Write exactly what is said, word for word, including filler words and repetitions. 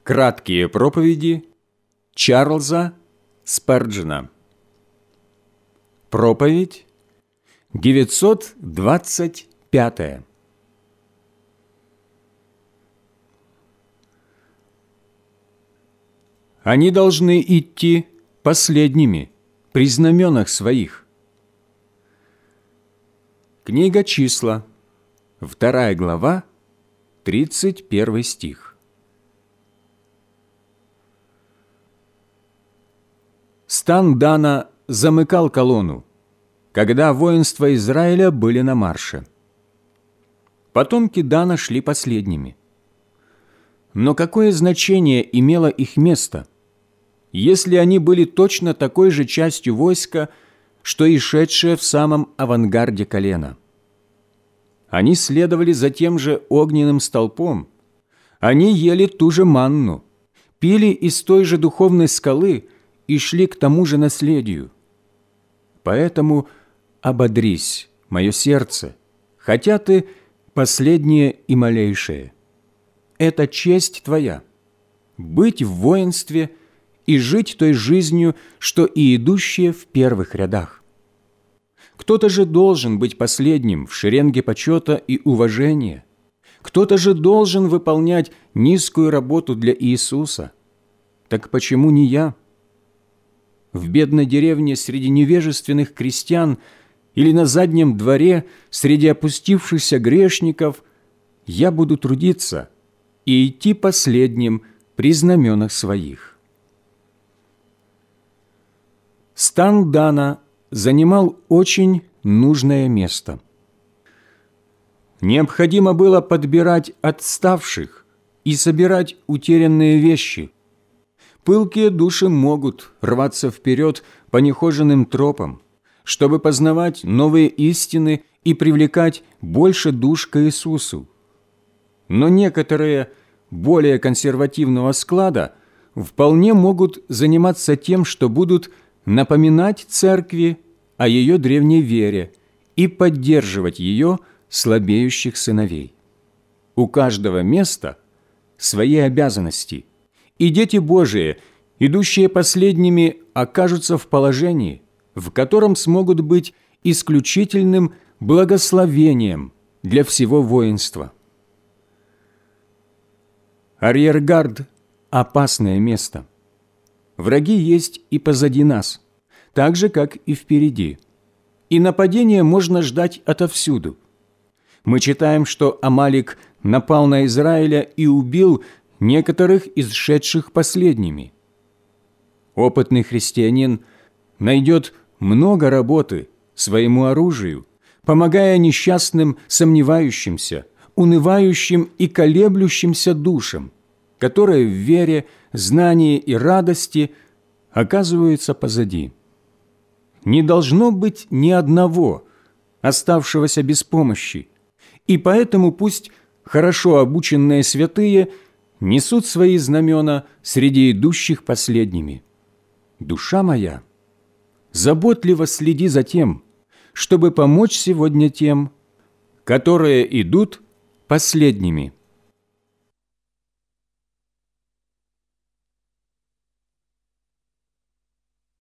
Краткие проповеди Чарльза Спарджена. Проповедь девятьсот двадцать пятая. Они должны идти последними при знаменах своих. Книга Числа, вторая глава, тридцать первый стих. Стан Дана замыкал колонну, когда воинства Израиля были на марше. Потомки Дана шли последними. Но какое значение имело их место, если они были точно такой же частью войска, что и шедшие в самом авангарде колена? Они следовали за тем же огненным столпом, они ели ту же манну, пили из той же духовной скалы и шли к тому же наследию. Поэтому ободрись, мое сердце, хотя ты последнее и малейшее. Это честь твоя – быть в воинстве и жить той жизнью, что и идущие в первых рядах. Кто-то же должен быть последним в шеренге почета и уважения. Кто-то же должен выполнять низкую работу для Иисуса. Так почему не я? В бедной деревне среди невежественных крестьян или на заднем дворе среди опустившихся грешников я буду трудиться и идти последним при знаменах своих. Стан Дана занимал очень нужное место. Необходимо было подбирать отставших и собирать утерянные вещи. Пылкие души могут рваться вперед по нехоженным тропам, чтобы познавать новые истины и привлекать больше душ к Иисусу. Но некоторые более консервативного склада вполне могут заниматься тем, что будут напоминать церкви о ее древней вере и поддерживать ее слабеющих сыновей. У каждого места свои обязанности, и дети Божии, идущие последними, окажутся в положении, в котором смогут быть исключительным благословением для всего воинства. Арьергард – опасное место. Враги есть и позади нас, так же, как и впереди. И нападения можно ждать отовсюду. Мы читаем, что Амалик напал на Израиля и убил некоторых из шедших последними. Опытный христианин найдет много работы своему оружию, помогая несчастным, сомневающимся, унывающим и колеблющимся душам, которые в вере, знании и радости оказываются позади. Не должно быть ни одного, оставшегося без помощи, и поэтому пусть хорошо обученные святые несут свои знамена среди идущих последними. Душа моя, заботливо следи за тем, чтобы помочь сегодня тем, которые идут последними.